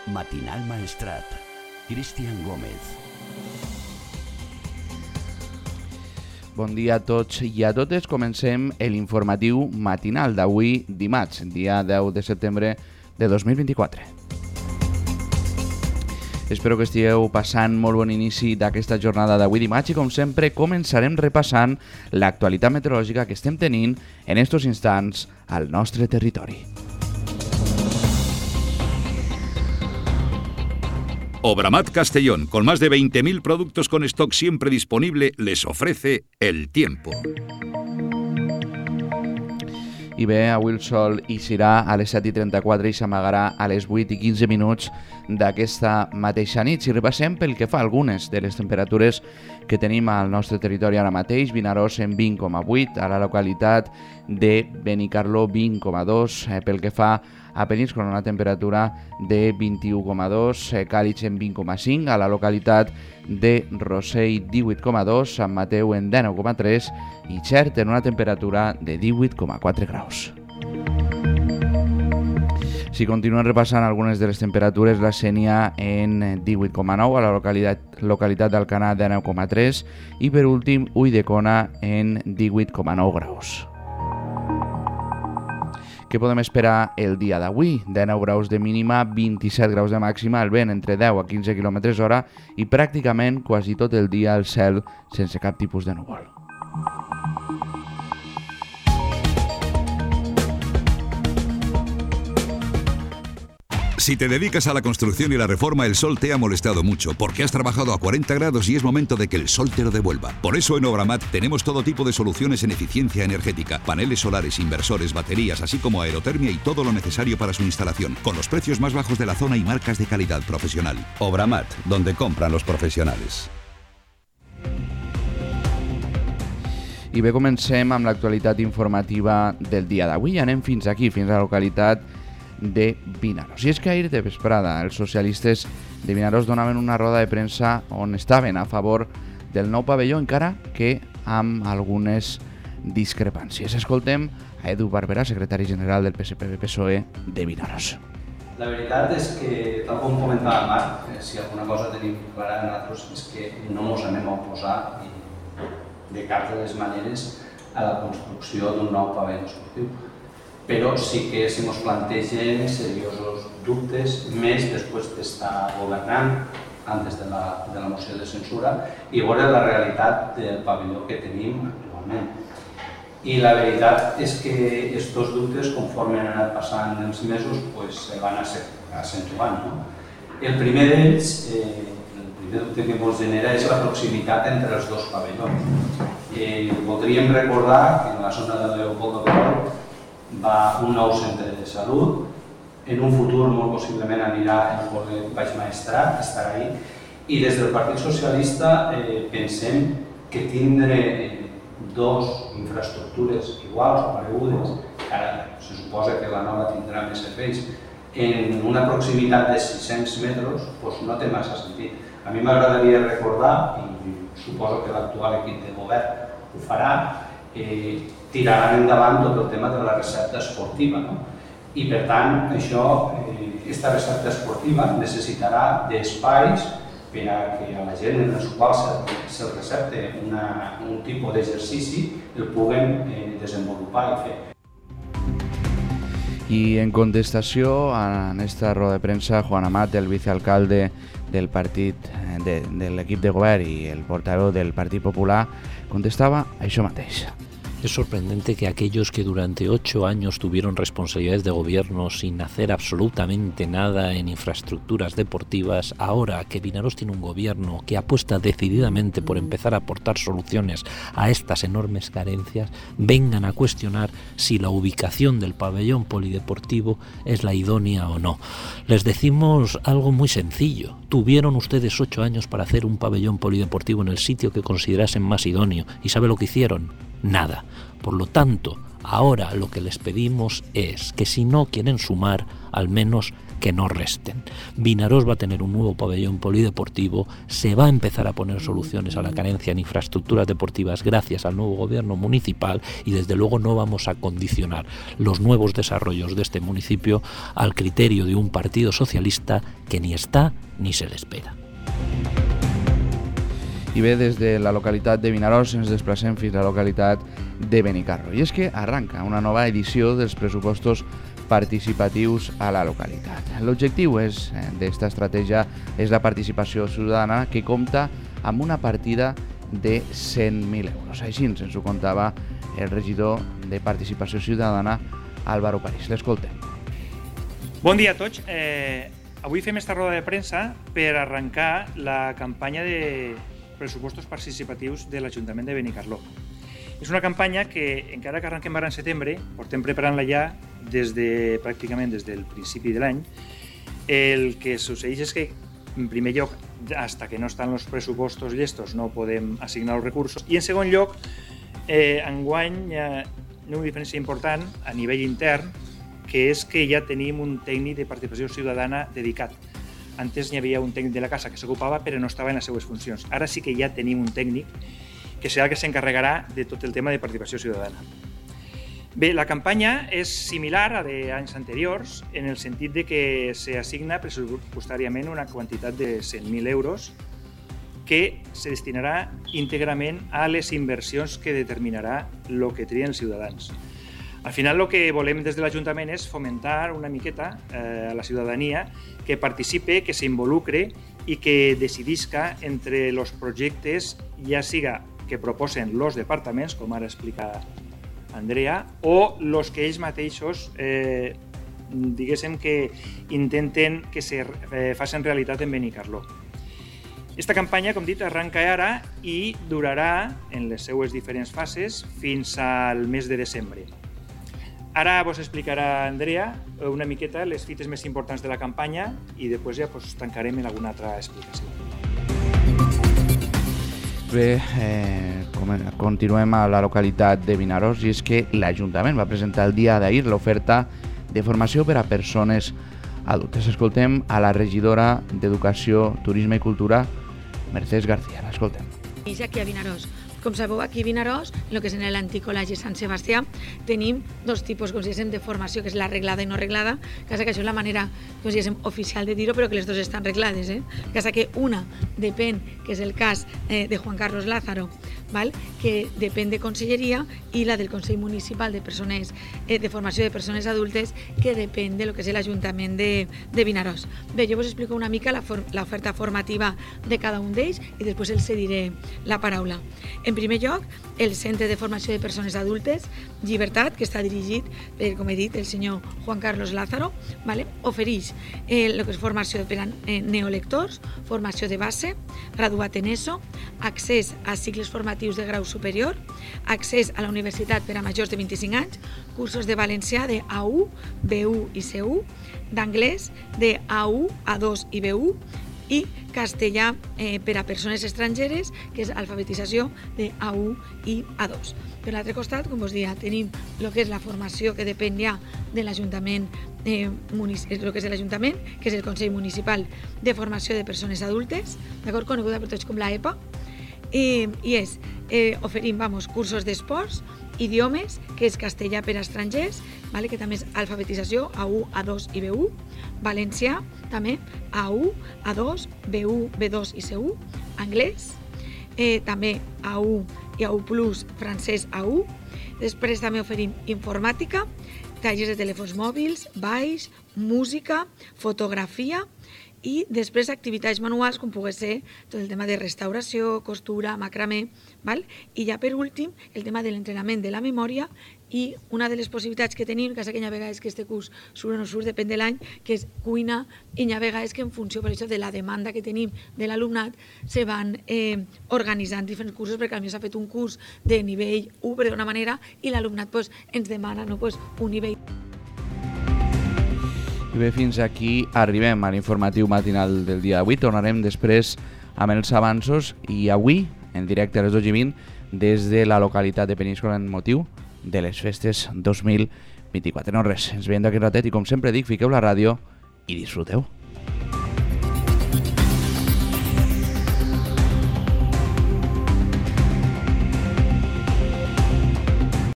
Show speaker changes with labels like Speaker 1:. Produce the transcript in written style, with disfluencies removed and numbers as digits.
Speaker 1: Matinal Maestrat. Cristian Gómez.
Speaker 2: Bon dia a tots i a totes. Comencem l'informatiu matinal d'avui dimarts, dia 10 de setembre de 2024. Espero que estigueu passant molt bon inici d'aquesta jornada d'avui dimarts i com sempre començarem repassant l'actualitat meteorològica que estem tenint en estos instants al nostre territori.
Speaker 3: Obramat Castellón, con más de 20.000 productos con stock siempre disponible, les ofrece el tiempo.
Speaker 2: I bé, avui el sol eixirà a les 7:34 i s'amagarà a les 8:15 d'aquesta mateixa nit. Si repassem pel que fa a algunes de les temperatures que tenim al nostre territori ara mateix, Vinaròs en 20,8, a la localitat de Benicarló 20,2, pel que fa a Peníscola una temperatura de 21,2, Càlig en 20,5, a la localitat de Rossell 18,2, Sant Mateu en 19,3 i Xert en una temperatura de 18,4 graus. Si continuem repassant algunes de les temperatures, la Sénia en 18,9, a la localitat d'Alcanar de 9,3 i per últim Ulldecona en 18,9 graus. Què podem esperar el dia d'avui? 19 graus de mínima, 27 graus de màxima, el vent entre 10 a 15 km/h i pràcticament quasi tot el dia el cel sense cap tipus de núvol.
Speaker 3: Si te dedicas a la construcción y la reforma, el sol te ha molestado mucho, porque has trabajado a 40 grados y es momento de que el sol te lo devuelva. Por eso en Obramat tenemos todo tipo de soluciones en eficiencia energética, paneles solares, inversores, baterías, así como aerotermia y todo lo necesario para su instalación, con los precios más bajos de la zona y marcas de calidad profesional. Obramat, donde compran los profesionales.
Speaker 2: I bé, comencem amb l'actualitat informativa del dia d'avui. Anem fins aquí, fins a la localitat de Vinaròs. I és que ahir de vesprada els socialistes de Vinaròs donaven una roda de premsa on estaven a favor del nou pavelló, encara que amb algunes discrepàncies. Escoltem a Edu Barberà, secretari general del PSPB-PSOE de Vinaròs.
Speaker 4: La veritat és que, tal com comentava Marc, si alguna cosa tenim clara nosaltres és que no ens anem a oposar de cap de les maneres a la construcció d'un nou pavelló esportiu. Però sí que se ens plantegen seriosos dubtes, més després d'estar governant, antes de la moció de censura, i veure la realitat del pavelló que tenim actualment. I la veritat és que aquests dubtes, conforme han anat passant els mesos, se van accentuant. El primer d'ells, el primer dubte que ens genera és la proximitat entre els dos pavellons. Voldríem recordar que en la zona de Leopoldo Colón va un nou centre de salut, en un futur molt possiblement anirà el Col·legi Baix Maestrat, estarà ahí, i des del Partit Socialista pensem que tindre dos infraestructures iguals o paregudes, que ara se suposa que la nova tindrà més serveis, en una proximitat de 600 metres, no té massa sentit. A mi m'agradaria recordar, i suposo que l'actual equip de govern ho farà, tiraran endavant tot el tema de la recepta esportiva. I per tant, aquesta recepta esportiva necessitarà d'espais per a que a la gent en els quals se'l recepte un tipus d'exercici el puguem desenvolupar i fer.
Speaker 2: I en contestació a aquesta roda de premsa, Juan Amat, el vicealcalde del partit de l'equip de govern i el portaveu del Partit Popular, contestava això mateix.
Speaker 5: Es sorprendente que aquellos que durante 8 años tuvieron responsabilidades de gobierno sin hacer absolutamente nada en infraestructuras deportivas, ahora que Vinaròs tiene un gobierno que apuesta decididamente por empezar a aportar soluciones a estas enormes carencias, vengan a cuestionar si la ubicación del pabellón polideportivo es la idónea o no. Les decimos algo muy sencillo. Tuvieron ustedes 8 años para hacer un pabellón polideportivo en el sitio que considerasen más idóneo. ¿Y sabe lo que hicieron? Nada. Por lo tanto, ahora lo que les pedimos es que si no quieren sumar, al menos que no resten. Vinaròs va a tener un nuevo pabellón polideportivo, se va a empezar a poner soluciones a la carencia en infraestructuras deportivas gracias al nuevo gobierno municipal y desde luego no vamos a condicionar los nuevos desarrollos de este municipio al criterio de un partido socialista que ni está ni se le espera.
Speaker 2: I bé, des de la localitat de Vinaròs ens desplacem fins a la localitat de Benicarló. I és que arranca una nova edició dels pressupostos participatius a la localitat. L'objectiu d'esta estratègia és la participació ciutadana, que compta amb una partida de 100.000 euros. Així ens ho contava el regidor de Participació Ciutadana, Álvaro París. L'escoltem.
Speaker 6: Bon dia a tots. Avui fem esta roda de premsa per arrencar la campanya de pressupostos participatius de l'Ajuntament de Benicarló. És una campanya que, encara que arrenquem ara en setembre, portem preparant-la ja pràcticament des del principi de l'any. El que succeeix és que, en primer lloc, fins que no estan els pressupostos llestos, no podem assignar els recursos. I, en segon lloc, enguany hi ha una diferència important a nivell intern, que és que ja tenim un tècnic de participació ciutadana dedicat. Antes n'hi havia un tècnic de la casa que s'ocupava, però no estava en les seues funcions. Ara sí que ja tenim un tècnic que serà el que s'encarregarà de tot el tema de participació ciutadana. Bé, la campanya és similar a d'anys anteriors, en el sentit de que s'assigna pressupostàriament una quantitat de 100.000 euros que se destinarà íntegrament a les inversions que determinarà el que trien els ciutadans. Al final el que volem des de l'Ajuntament és fomentar una miqueta a la ciutadania que participe, que s'involucre i que decidisca entre els projectes, ja siga que proposen els departaments, com ara explica Andrea, o els que ells mateixos diguéssim que intenten que se facin realitat en Benicarló. Esta campanya, com dit, arranca ara i durarà en les seues diferents fases fins al mes de desembre. Ara vos explicarà Andrea una miqueta les fites més importants de la campanya i després ja tancarem en alguna altra explicació.
Speaker 2: Bé, continuem a la localitat de Vinaròs, i és que l'Ajuntament va presentar el dia d'ahir l'oferta de formació per a persones adultes. Escoltem a la regidora d'Educació, Turisme i Cultura, Mercès García. L'escoltem.
Speaker 7: I aquí a Vinaròs. Com sabeu, aquí a Vinaròs, en el que és en l'antic col·legi Sant Sebastià, tenim dos tipus, com si diguéssim, de formació, que és la reglada i no reglada, que això és la manera, com si diguéssim, oficial de dir-ho, però que les dues estan reglades. Que una depèn, que és el cas de Juan Carlos Lázaro, que depèn de Conselleria, i la del Consell Municipal de Formació de Persones Adultes, que depèn de lo que és l'Ajuntament de Vinaròs. Bé, jo vos explico una mica l'oferta formativa de cada un d'ells i després els cediré la paraula. En primer lloc, el Centre de Formació de Persones Adultes, Llibertat, que està dirigit per, com he dit, el senyor Juan Carlos Lázaro, ofereix el que és formació per a neolectors, formació de base, graduat en ESO, accés a cicles formatius de grau superior, accés a la universitat per a majors de 25 anys, cursos de valencià de A1, B1 i C1, d'anglès de A1, A2 i B1, i castellà per a persones estrangeres, que és alfabetització de A1 i A2. Per l'altre costat, com vos deia, tenim el que és la formació que depèn ja de l'Ajuntament, que és el Consell Municipal de Formació de Persones Adultes, coneguda per tots com la EPA, i oferim cursos d'esports, idiomes, que és castellà per a estrangers, que també és alfabetització A1, A2 i B1, valencià també A1, A2, B1, B2 i C1, anglès, també A1 i A1+, francès A1. Després també oferim informàtica, tallers de telèfons mòbils, balls, música, fotografia, i després activitats manuals com pugui ser tot el tema de restauració, costura, macramé, i ja per últim el tema de l'entrenament de la memòria, i una de les possibilitats que tenim, que hi ha vegades que este curs surt o no surt, depèn de l'any, que és cuina, i hi ha vegades que en funció per això de la demanda que tenim de l'alumnat se van organitzant diferents cursos, perquè potser s'ha fet un curs de nivell 1, per d'una manera, i l'alumnat ens demana un nivell.
Speaker 2: I bé, fins aquí arribem a l'informatiu matinal del dia d'avui. Tornarem després amb els avanços i avui, en directe a les 12:20, des de la localitat de Peníscola en motiu de les festes 2024. No res, ens veiem d'aquest ratet i com sempre dic, fiqueu la ràdio i disfruteu.